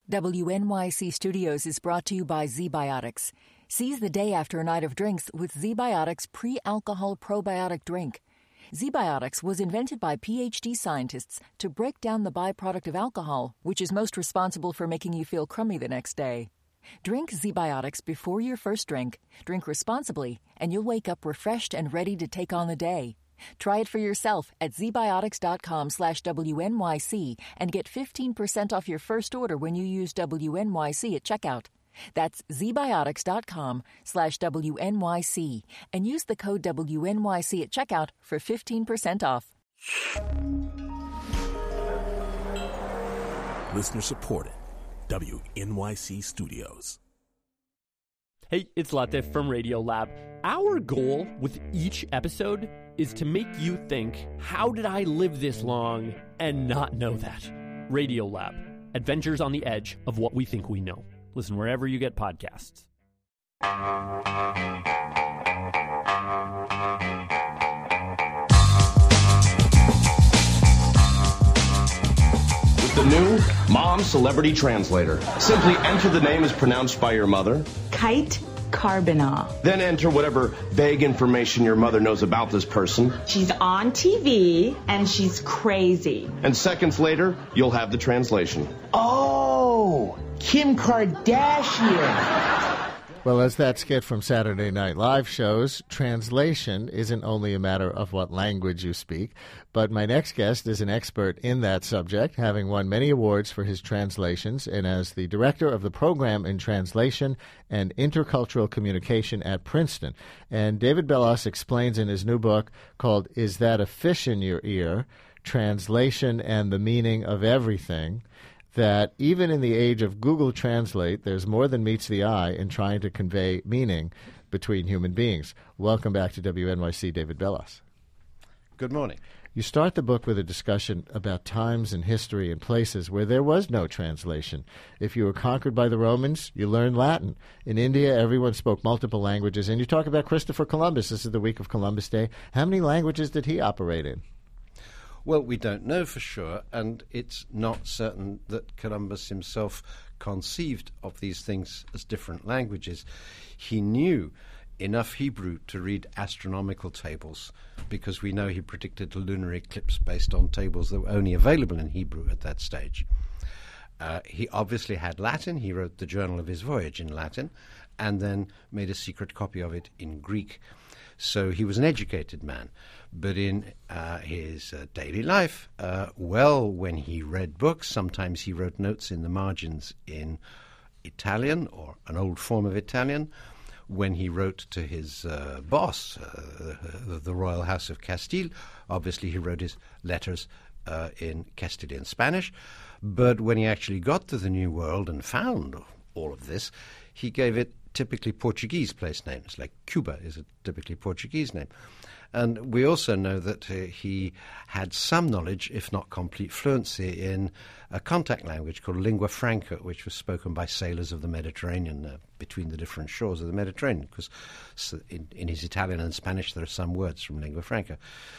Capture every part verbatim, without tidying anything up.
W N Y C Studios is brought to you by ZBiotics. Seize the day after a night of drinks with ZBiotics pre-alcohol probiotic drink. ZBiotics was invented by P H D scientists to break down the byproduct of alcohol, which is most responsible for making you feel crummy the next day. Drink ZBiotics before your first drink, drink responsibly, and you'll wake up refreshed and ready to take on the day. Try it for yourself at zbiotics.com slash WNYC and get fifteen percent off your first order when you use W N Y C at checkout. That's zbiotics.com slash WNYC and use the code W N Y C at checkout for fifteen percent off. Listener supported. W N Y C Studios. Hey, it's Latte from Radiolab. Our goal with each episode is to make you think, how did I live this long and not know that? Radiolab, adventures on the edge of what we think we know. Listen wherever you get podcasts. The new Mom Celebrity Translator. Simply enter the name as pronounced by your mother. Kite Karbinah. Then enter whatever vague information your mother knows about this person. She's on T V and she's crazy. And seconds later, you'll have the translation. Oh, Kim Kardashian. Well, as that skit from Saturday Night Live shows, translation isn't only a matter of what language you speak, but my next guest is an expert in that subject, having won many awards for his translations, and as the director of the program in translation and intercultural communication at Princeton. And David Bellos explains in his new book called Is That a Fish in Your Ear? Translation and the Meaning of Everything, that even in the age of Google Translate, there's more than meets the eye in trying to convey meaning between human beings. Welcome back to W N Y C, David Bellos. Good morning. You start the book with a discussion about times in history and places where there was no translation. If you were conquered by the Romans, you learned Latin. In India, everyone spoke multiple languages. And you talk about Christopher Columbus. This is the week of Columbus Day. How many languages did he operate in? Well, we don't know for sure, and it's not certain that Columbus himself conceived of these things as different languages. He knew enough Hebrew to read astronomical tables, because we know he predicted a lunar eclipse based on tables that were only available in Hebrew at that stage. Uh, he obviously had Latin. He wrote the journal of his voyage in Latin and then made a secret copy of it in Greek. So he was an educated man. But in uh, his uh, daily life, uh, well, when he read books, sometimes he wrote notes in the margins in Italian or an old form of Italian. When he wrote to his uh, boss, uh, the Royal House of Castile, obviously he wrote his letters uh, in Castilian Spanish. But when he actually got to the New World and found all of this, he gave it typically Portuguese place names, like Cuba is a typically Portuguese name. And we also know that uh, he had some knowledge, if not complete fluency, in a contact language called lingua franca, which was spoken by sailors of the Mediterranean uh, between the different shores of the Mediterranean, because in, in his Italian and Spanish there are some words from lingua franca.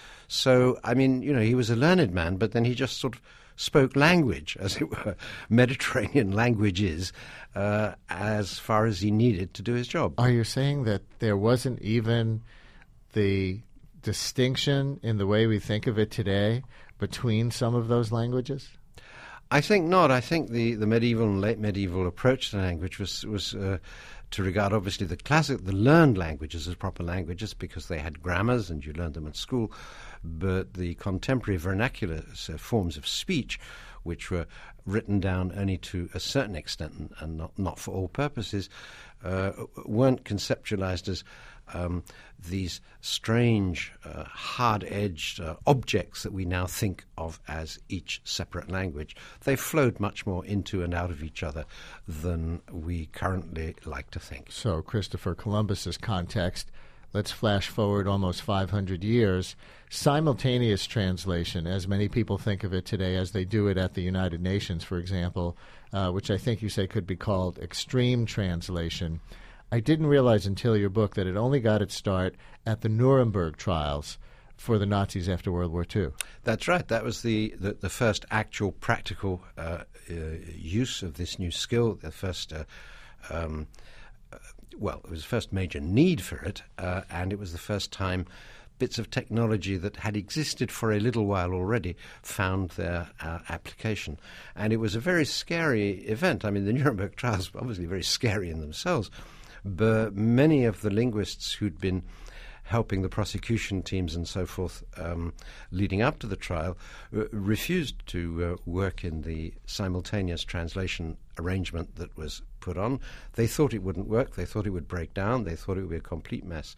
So, I mean, you know, he was a learned man, but then he just sort of spoke language, as it were, Mediterranean languages, uh, as far as he needed to do his job. Are you saying that there wasn't even the distinction in the way we think of it today between some of those languages? I think not. I think the, the medieval and late medieval approach to language was was uh, to regard obviously the classic, the learned languages as proper languages because they had grammars and you learned them at school, but the contemporary vernacular uh, forms of speech, which were written down only to a certain extent and, and not, not for all purposes, uh, weren't conceptualized as Um, these strange, uh, hard-edged uh, objects that we now think of as each separate language. They flowed much more into and out of each other than we currently like to think. So Christopher Columbus's context, let's flash forward almost five hundred years. Simultaneous translation, as many people think of it today, as they do it at the United Nations, for example, uh, which I think you say could be called extreme translation. I didn't realize until your book that it only got its start at the Nuremberg trials for the Nazis after World War Two. That's right. That was the, the, the first actual practical uh, uh, use of this new skill, the first, uh, um, uh, well, it was the first major need for it, uh, and it was the first time bits of technology that had existed for a little while already found their uh, application. And it was a very scary event. I mean, the Nuremberg trials were obviously very scary in themselves, but many of the linguists who'd been helping the prosecution teams and so forth um, leading up to the trial uh, refused to uh, work in the simultaneous translation arrangement that was put on. They thought it wouldn't work. They thought it would break down. They thought it would be a complete mess.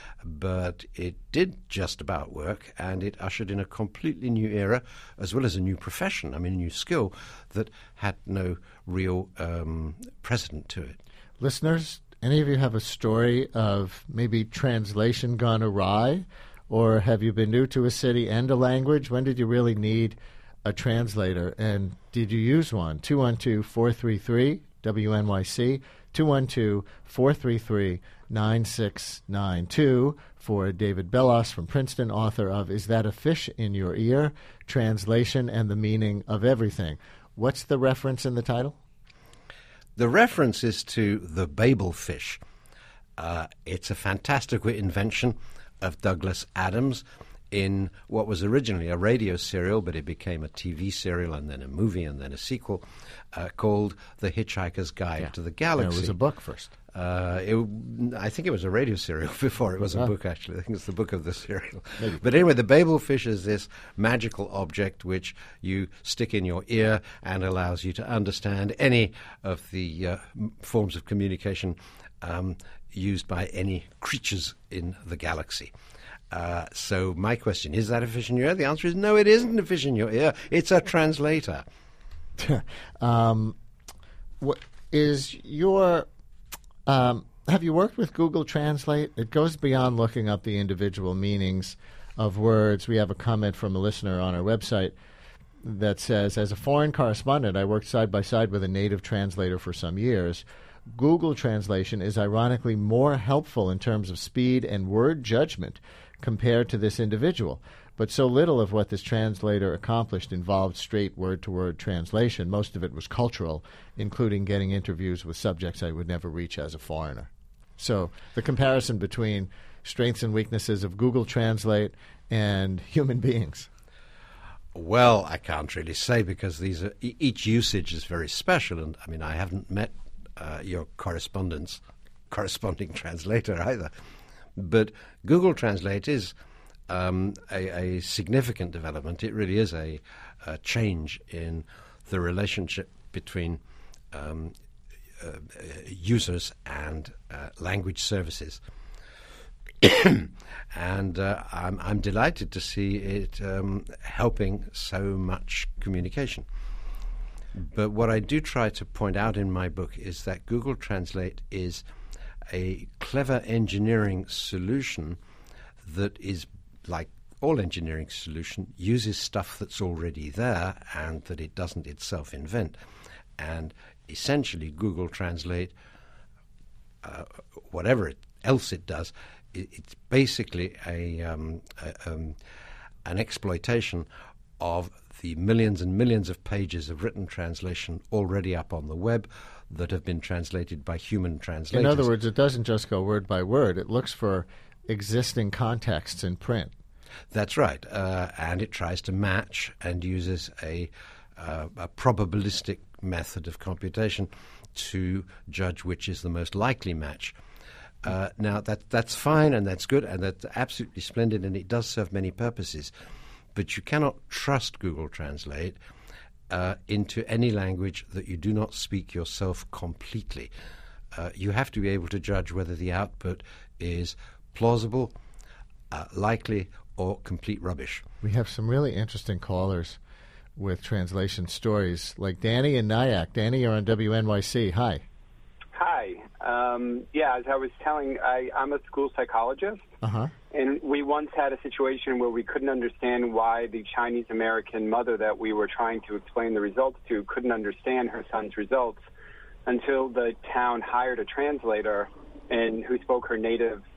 But it did just about work, and it ushered in a completely new era, as well as a new profession, I mean, a new skill that had no real um, precedent to it. Listeners, any of you have a story of maybe translation gone awry? Or have you been new to a city and a language? When did you really need a translator? And did you use one? two one two, four three three, W N Y C, two one two, four three three, nine six nine two for David Bellos from Princeton, author of Is That a Fish in Your Ear? Translation and the Meaning of Everything. What's the reference in the title? The reference is to the Babel fish. Uh, it's a fantastical invention of Douglas Adams in what was originally a radio serial, but it became a T V serial and then a movie and then a sequel uh, called The Hitchhiker's Guide Yeah. to the Galaxy. And it was a book first. Uh, it, I think it was a radio serial before it was a Ah. book, actually. I think it's the book of the serial. Maybe. But anyway, the Babel fish is this magical object which you stick in your ear and allows you to understand any of the uh, m- forms of communication um, used by any creatures in the galaxy. Uh, so my question, is that a fish in your ear? The answer is no, it isn't a fish in your ear. It's a translator. um, what is your... Um, have you worked with Google Translate? It goes beyond looking up the individual meanings of words. We have a comment from a listener on our website that says, as a foreign correspondent, I worked side by side with a native translator for some years. Google Translation is ironically more helpful in terms of speed and word judgment compared to this individual. But so little of what this translator accomplished involved straight word-to-word translation. Most of it was cultural, including getting interviews with subjects I would never reach as a foreigner. So the comparison between strengths and weaknesses of Google Translate and human beings. Well, I can't really say because these are, e- each usage is very special. And, I mean, I haven't met uh, your correspondence, corresponding translator either. But Google Translate is... Um, a, a significant development. It really is a, a change in the relationship between um, uh, users and uh, language services. and uh, I'm, I'm delighted to see it um, helping so much communication. But what I do try to point out in my book is that Google Translate is a clever engineering solution that is, like all engineering solution, uses stuff that's already there and that it doesn't itself invent. And essentially, Google Translate, uh, whatever it, else it does, it, it's basically a, um, a um, an exploitation of the millions and millions of pages of written translation already up on the web that have been translated by human translators. In other words, it doesn't just go word by word. It looks for existing contexts in print. That's right. Uh, and it tries to match and uses a, uh, a probabilistic method of computation to judge which is the most likely match. Uh, now, that that's fine and that's good and that's absolutely splendid and it does serve many purposes. But you cannot trust Google Translate uh, into any language that you do not speak yourself completely. Uh, you have to be able to judge whether the output is plausible, uh, likely, or complete rubbish. We have some really interesting callers with translation stories, like Danny and Nyack. Danny, you're on W N Y C. Hi. Hi. Um, yeah, as I was telling, I, I'm a school psychologist, Uh-huh. and we once had a situation where we couldn't understand why the Chinese-American mother that we were trying to explain the results to couldn't understand her son's results until the town hired a translator and who spoke her native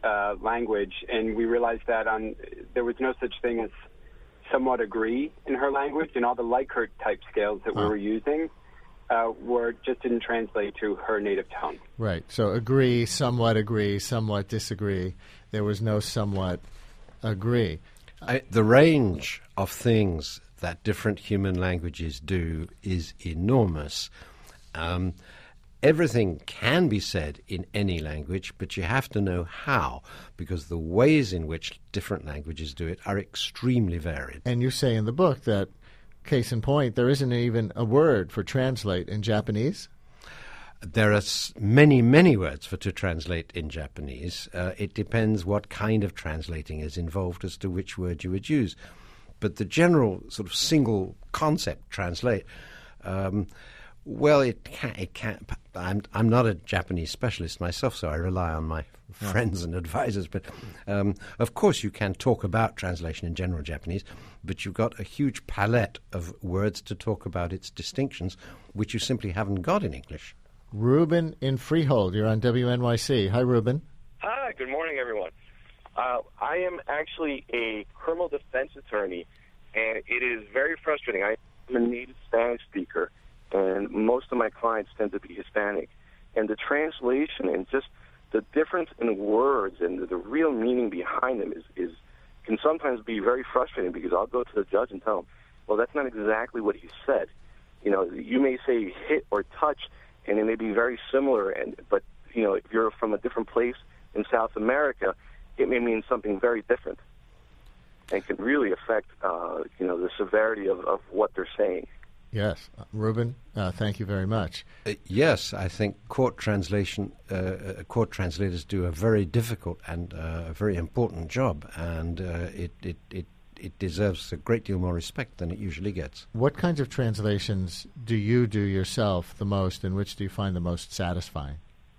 uh, language, and we realized that on there was no such thing as somewhat agree in her language, and all the Likert type scales that we were using uh, were just didn't translate to her native tongue. Right. So agree, somewhat agree, somewhat disagree. There was no somewhat agree. I, the range of things that different human languages do is enormous. Um, everything can be said in any language, but you have to know how, because the ways in which different languages do it are extremely varied. And you say in the book that, case in point, there isn't even a word for translate in Japanese? There are many, many words for to translate in Japanese. Uh, it depends what kind of translating is involved as to which word you would use. But the general sort of single concept translate, um, well, it can. It can. I'm I'm not a Japanese specialist myself, so I rely on my yeah. friends and advisors. But um, of course, you can talk about translation in general Japanese, but you've got a huge palette of words to talk about its distinctions, which you simply haven't got in English. Ruben in Freehold, you're on W N Y C. Hi, Ruben. Hi, good morning, everyone. Uh, I am actually a criminal defense attorney, and it is very frustrating. I am a native Spanish speaker, and most of my clients tend to be Hispanic. And the translation and just the difference in words and the, the real meaning behind them is, is can sometimes be very frustrating, because I'll go to the judge and tell him, well, that's not exactly what he said. You know, you may say hit or touch, and it may be very similar, and but, you know, if you're from a different place in South America, it may mean something very different and can really affect, uh, you know, the severity of, of what they're saying. Yes. Uh, Ruben, uh, thank you very much. Uh, yes, I think court translation, uh, uh, court translators do a very difficult and uh, a very important job, and uh, it, it, it, it deserves a great deal more respect than it usually gets. What kinds of translations do you do yourself the most, and which do you find the most satisfying?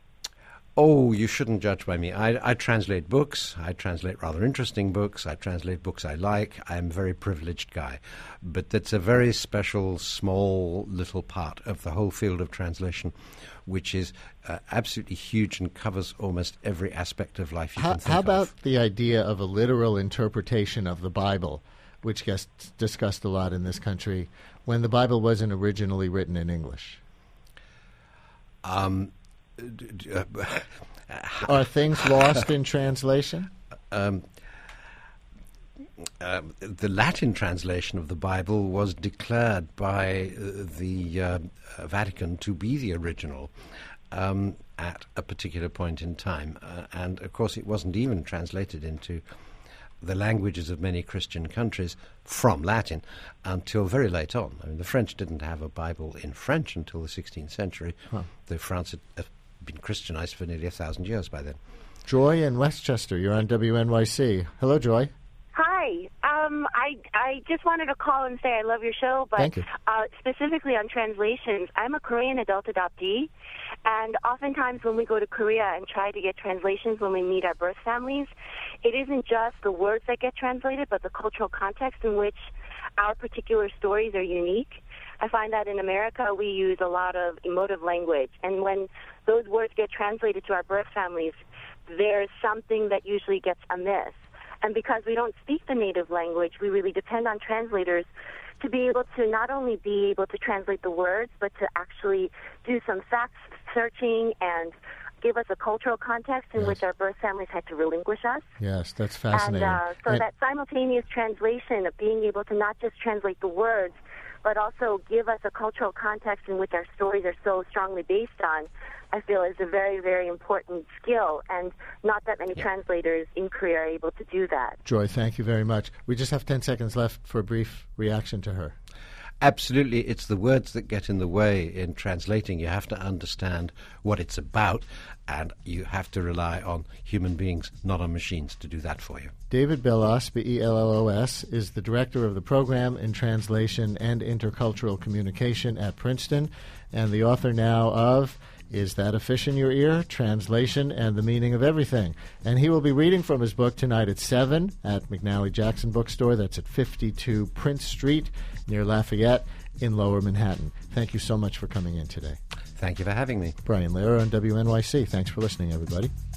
Oh, you shouldn't judge by me. I, I translate books. I translate rather interesting books. I translate books I like. I'm a very privileged guy. But that's a very special, small, little part of the whole field of translation, which is uh, absolutely huge and covers almost every aspect of life you how, can think How about of. the idea of a literal interpretation of the Bible, which gets discussed a lot in this country, when the Bible wasn't originally written in English? Um... Are things lost in translation? Um, uh, the Latin translation of the Bible was declared by uh, the uh, Vatican to be the original um, at a particular point in time. Uh, and, of course, it wasn't even translated into the languages of many Christian countries from Latin until very late on. I mean, the French didn't have a Bible in French until the sixteenth century, huh. though France had uh, been Christianized for nearly a thousand years by then. Joy in Westchester, you're on W N Y C. Hello, Joy. Hi. Um, I I just wanted to call and say I love your show, but Thank you. Uh, specifically on translations, I'm a Korean adult adoptee, and oftentimes when we go to Korea and try to get translations when we meet our birth families, it isn't just the words that get translated, but the cultural context in which our particular stories are unique. I find that in America we use a lot of emotive language, and when those words get translated to our birth families, there's something that usually gets amiss. And because we don't speak the native language, we really depend on translators to be able to not only be able to translate the words, but to actually do some fact searching and give us a cultural context in yes. which our birth families had to relinquish us. Yes, that's fascinating. And uh, so and that simultaneous translation of being able to not just translate the words, but also give us a cultural context in which our stories are so strongly based on, I feel is a very, very important skill, and not that many yeah. translators in Korea are able to do that. Joy, thank you very much. We just have ten seconds left for a brief reaction to her. Absolutely. It's the words that get in the way in translating. You have to understand what it's about, and you have to rely on human beings, not on machines, to do that for you. David Bellos, B E L L O S, is the director of the program in translation and intercultural communication at Princeton, and the author now of Is That a Fish in Your Ear? Translation and the Meaning of Everything. And he will be reading from his book tonight at seven at McNally Jackson Bookstore. That's at fifty-two Prince Street near Lafayette in Lower Manhattan. Thank you so much for coming in today. Thank you for having me. Brian Lehrer on W N Y C. Thanks for listening, everybody.